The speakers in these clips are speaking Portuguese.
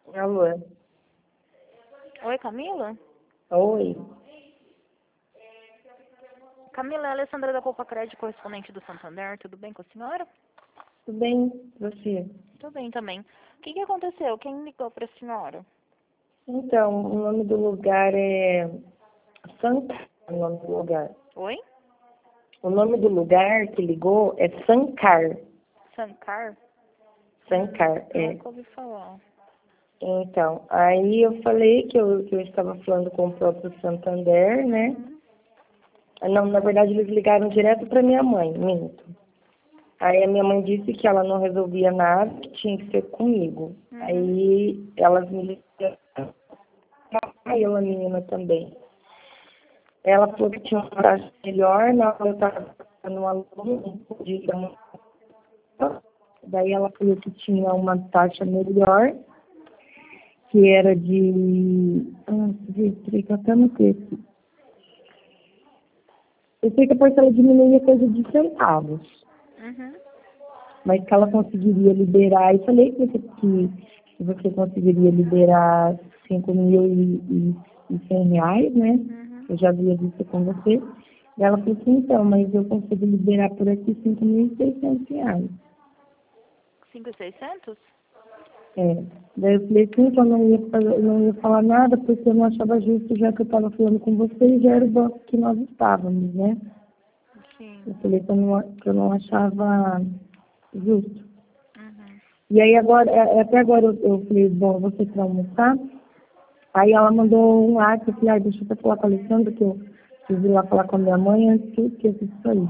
Alô? Oi, Camila? Oi. Camila, é a Alessandra da Copa Crédito, correspondente do Santander. Tudo bem com a senhora? Tudo bem? Você? Tudo bem também. O que aconteceu? Quem ligou para a senhora? Então, o nome do lugar é Sancar, o nome do lugar. Oi? O nome do lugar que ligou é Sancar. Sancar? Sancar, é. Nunca ouvi falar. Então, aí eu falei que eu estava falando com o próprio Santander, né? Não, na verdade eles ligaram direto para minha mãe, minto. Aí a minha mãe disse que ela não resolvia nada, que tinha que ser comigo. Aí elas me ligaram. Aí ela, menina também. Ela falou que tinha uma taxa melhor, na hora eu estava no aluno, não podia dar uma. Daí ela falou que tinha uma taxa melhor, que era de. Fica até no texto. Eu sei que a parcela diminuía coisa de centavos, mas que ela conseguiria liberar. Eu falei que você conseguiria liberar 5.100 reais, né? Eu já havia visto com você. E ela falou assim, então, mas eu consigo liberar por aqui 5.600 reais. 5.600? É. Daí eu falei assim, que eu não ia falar nada, porque eu não achava justo, já que eu estava falando com você e já era o banco que nós estávamos, né? Sim. Eu falei que eu não achava justo. E aí agora, até agora eu falei, bom, você para almoçar. Aí ela mandou um WhatsApp, eu falei, deixa eu até falar com a Alessandra, que eu preciso ir lá falar com a minha mãe antes que eu esqueça disso aí.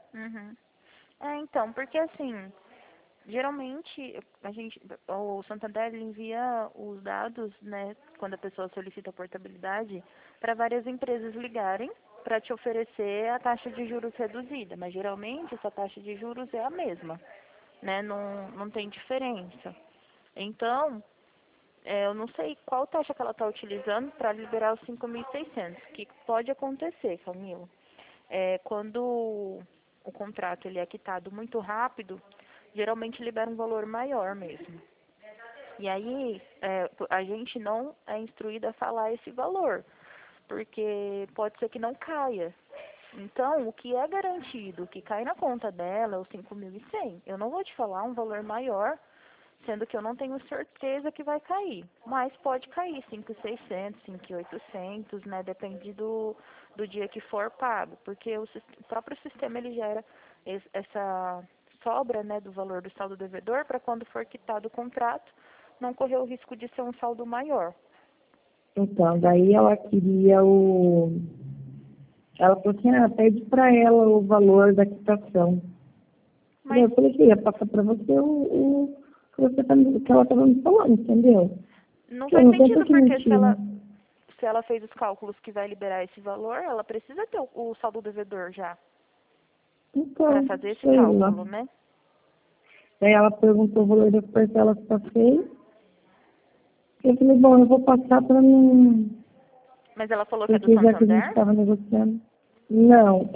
Então, porque assim, geralmente o Santander ele envia os dados, né, quando a pessoa solicita a portabilidade, para várias empresas ligarem para te oferecer a taxa de juros reduzida, mas geralmente essa taxa de juros é a mesma, né, não tem diferença. Então, eu não sei qual taxa que ela está utilizando para liberar os 5.600. O que pode acontecer, Camila? Quando o contrato ele é quitado muito rápido, geralmente libera um valor maior mesmo. E aí, a gente não é instruída a falar esse valor, porque pode ser que não caia. Então, o que é garantido, o que cai na conta dela é os 5.100. Eu não vou te falar um valor maior, sendo que eu não tenho certeza que vai cair. Mas pode cair 5.600, 5.800, né? Depende do dia que for pago. Porque o próprio sistema ele gera essa sobra, né, do valor do saldo devedor para quando for quitado o contrato, não correr o risco de ser um saldo maior. Então, daí ela queria o... Ela falou assim, pede para ela o valor da quitação. Mas Eu falei que ia passar para você o que ela estava me falando, entendeu? não Que eu faz não tenho por sentido, que porque mentir, né? se ela fez os cálculos que vai liberar esse valor, ela precisa ter o saldo devedor já, para Então, fazer esse sei lá. cálculo, né? Daí ela perguntou o valor das parcelas que eu passei. Eu falei, bom, eu vou passar para mim, Mas ela falou que é do porque já que a gente Santander? estava negociando. Não,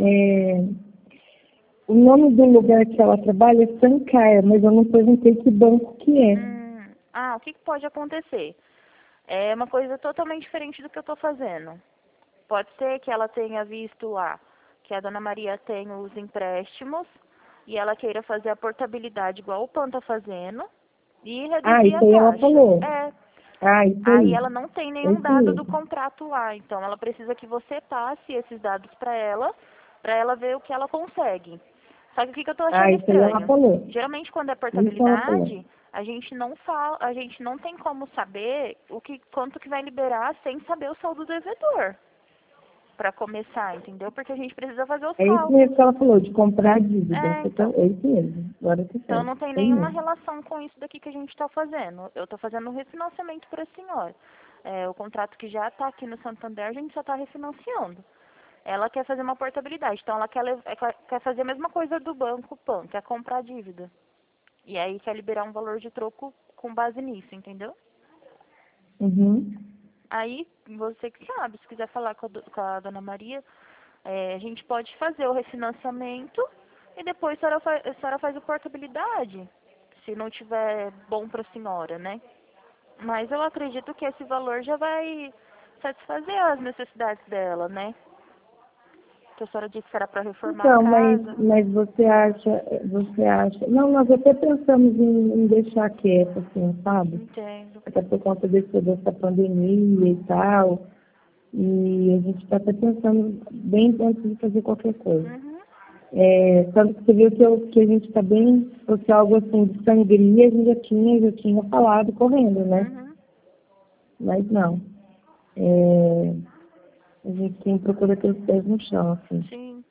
o nome do lugar que ela trabalha é Sancar, mas eu não perguntei que banco que é. O que pode acontecer? É uma coisa totalmente diferente do que eu estou fazendo. Pode ser que ela tenha visto lá que a Dona Maria tem os empréstimos e ela queira fazer a portabilidade igual o PAN está fazendo e reduzir Isso a aí ela taxa. falou. Isso Aí aí. ela não tem É nenhum isso dado do mesmo. contrato lá, então ela precisa que você passe esses dados para ela ver o que ela consegue. Só que o que eu tô achando Isso aí ela estranho? falou. Geralmente quando é Isso ela falou. portabilidade, a gente não fala, a gente não tem como saber quanto que vai liberar sem saber o saldo devedor para começar, entendeu? Porque a gente precisa fazer os É isso cálculos. mesmo que ela falou, de comprar a dívida. Então. É isso mesmo. Agora você Então sabe. não tem Isso aí nenhuma mesmo. relação com isso daqui que a gente está fazendo. Eu estou fazendo um refinanciamento para a senhora. O contrato que já está aqui no Santander, a gente só está refinanciando. Ela quer fazer uma portabilidade, então ela quer fazer a mesma coisa do banco PAN, quer comprar a dívida. E aí quer liberar um valor de troco com base nisso, entendeu? Uhum. Aí você que sabe, se quiser falar com a Dona Maria, a gente pode fazer o refinanciamento e depois a senhora faz a portabilidade, se não tiver bom para a senhora, né? Mas eu acredito que esse valor já vai satisfazer as necessidades dela, né? Que a senhora disse que era para reformar a Então, casa. mas você acha... Não, nós até pensamos em deixar quieto, assim, sabe? Entendo. Até por conta dessa pandemia e tal. E a gente está até pensando bem antes de fazer qualquer coisa. Uhum. Tanto que você viu que a gente está bem, se fosse algo assim de sangria, a gente já tinha falado correndo, né? Uhum. Mas não. É, a gente tem procura ter os pés no chão, assim. Sim.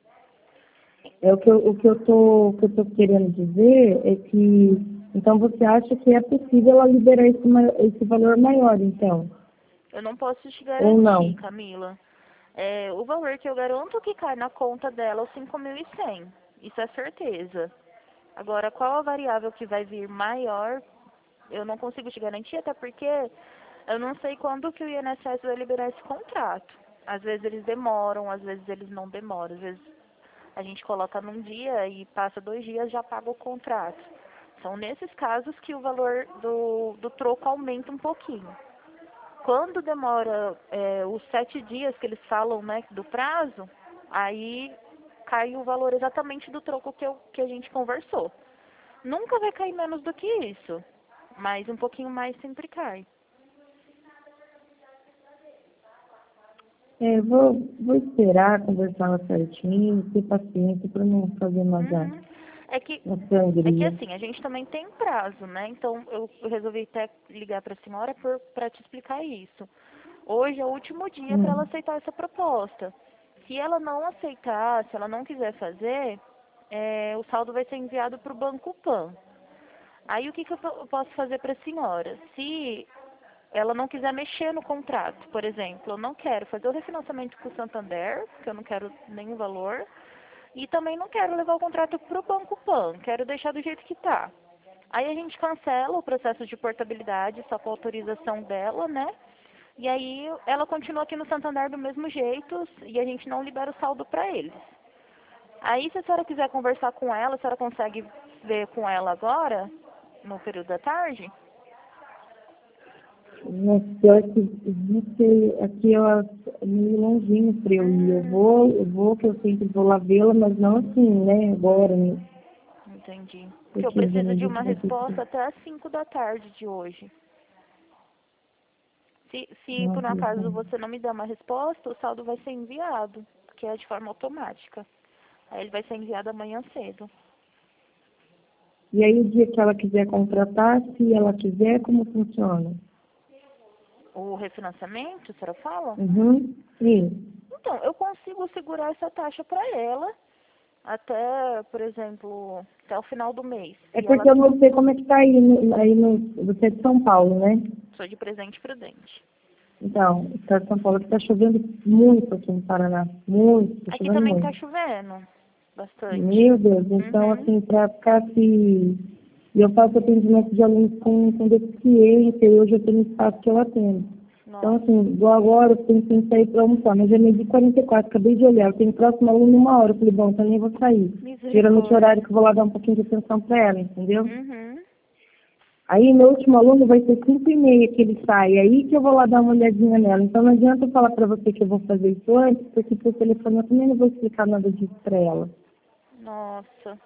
O que eu tô querendo dizer é que, então você acha que é possível ela liberar esse valor maior, então? Eu não posso te Ou garantir, não? Camila. O valor que eu garanto que cai na conta dela é os 5.100. Isso é certeza. Agora, qual a variável que vai vir maior, eu não consigo te garantir, até porque eu não sei quando que o INSS vai liberar esse contrato. Às vezes eles demoram, às vezes eles não demoram. Às vezes a gente coloca num dia e passa 2 dias já paga o contrato. São nesses casos que o valor do troco aumenta um pouquinho. Quando demora os 7 dias que eles falam, né, do prazo, aí cai o valor exatamente do troco que a gente conversou. Nunca vai cair menos do que isso, mas um pouquinho mais sempre cai. Vou esperar, conversar certinho, ter paciência para não fazer nada Uhum. É que, uma é que sangria. assim, a gente também tem prazo, né? Então eu resolvi até ligar para a senhora para te explicar isso. Hoje é o último dia para ela Hum. aceitar essa proposta. Se ela não aceitar, se ela não quiser fazer, o saldo vai ser enviado para o Banco Pan. Aí o que eu posso fazer para a senhora? Se ela não quiser mexer no contrato, por exemplo, eu não quero fazer o refinanciamento com o Santander, porque eu não quero nenhum valor, e também não quero levar o contrato para o Banco Pan, quero deixar do jeito que está. Aí a gente cancela o processo de portabilidade, só com a autorização dela, né? E aí ela continua aqui no Santander do mesmo jeito e a gente não libera o saldo para eles. Aí se a senhora quiser conversar com ela, a senhora consegue ver com ela agora, no período da tarde? Mas pior que aqui é meio longinho para eu ir. Hum, Que eu sempre vou lá vê-la, mas não assim, né, agora, né? entendi. Porque eu Porque preciso a de gente uma vai ter resposta que... até às 5 da tarde de hoje. Se por um Nossa, acaso Alessandra. você não me der uma resposta, o saldo vai ser enviado, que é de forma automática. Aí ele vai ser enviado amanhã cedo. E aí, o dia que ela quiser contratar, se ela quiser, como funciona? O refinanciamento, a senhora fala? Uhum. Sim. Então, eu consigo segurar essa taxa para ela até, por exemplo, até o final do mês. É Se ela porque eu não sei como é que tá aí, você é de São Paulo, né? sou de Presente Prudente. Então, está de São Paulo que está chovendo muito aqui no Paraná. Muito, está Aqui chovendo também está muito. chovendo bastante. Meu Deus, então, Uhum. assim, para ficar se... Eu faço atendimento de alunos com deficiência e hoje eu tenho espaço que eu atendo. Então, Nossa, assim, igual agora, eu pensei em sair para almoçar, mas já medi 44, acabei de olhar, eu tenho próximo aluno 1 hora. Eu falei, bom, também vou sair. Geralmente, é o horário misericórdia. que eu vou lá dar um pouquinho de atenção para ela, entendeu? Uhum. Aí, meu último aluno vai ser 5h30 que ele sai, aí que eu vou lá dar uma olhadinha nela. Então, não adianta eu falar para você que eu vou fazer isso antes, porque por telefone eu também não vou explicar nada disso para ela, Nossa.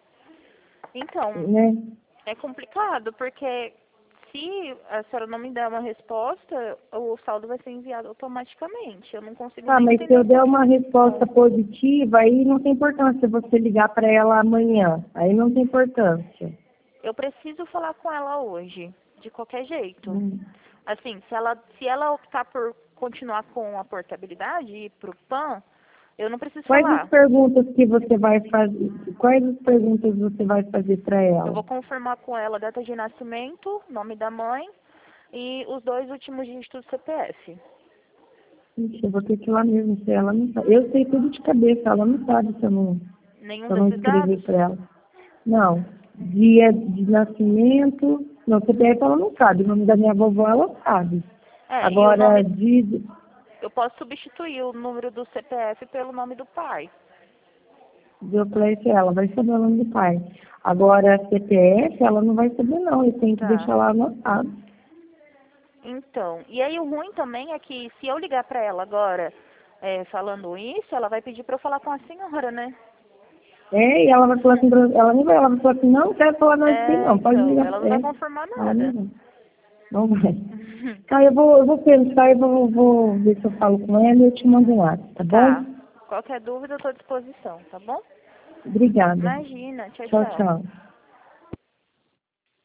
Então, né? é complicado, porque se a senhora não me der uma resposta, o saldo vai ser enviado automaticamente. Eu não consigo Tá, nem mas se entender eu um der pouquinho uma a resposta situação. positiva, aí não tem importância você ligar para ela amanhã. Aí não tem importância. Eu preciso falar com ela hoje, de qualquer jeito. Hum. Assim, se ela optar por continuar com a portabilidade e ir pro PAN, eu não preciso Quais as falar. perguntas que você vai fazer? Quais as perguntas você vai fazer para Eu ela? vou confirmar com ela a data de nascimento, nome da mãe e os 2 últimos dígitos do CPF. Ixi, eu vou ter que ir lá mesmo, se ela não sabe. Eu sei tudo de cabeça, ela não sabe se Nenhum eu não desses escrever dados? para ela. Não. Dia de nascimento, não, CPF ela não sabe. O nome da minha vovó ela sabe. E o Agora, nome, eu posso substituir o número do CPF pelo nome do pai. deu para ela vai saber o nome do pai. Agora, CPF, ela não vai saber não, eu tenho que Tá. deixar lá anotado. Então, e aí o ruim também é que se eu ligar para ela agora falando isso, ela vai pedir para eu falar com a senhora, né? E ela vai falar assim, ela nem vai, ela vai falar assim, não quero falar nada disso aí, não, pode Então, ligar. ela não vai confirmar Ela não nada. vai. Não vai. Tá, eu vou pensar e vou ver se eu falo com ela e eu te mando um WhatsApp, tá Tá. bom? Qualquer dúvida eu tô à disposição, tá bom? Obrigada. Imagina. Tchau, Tchau, tchau. tchau.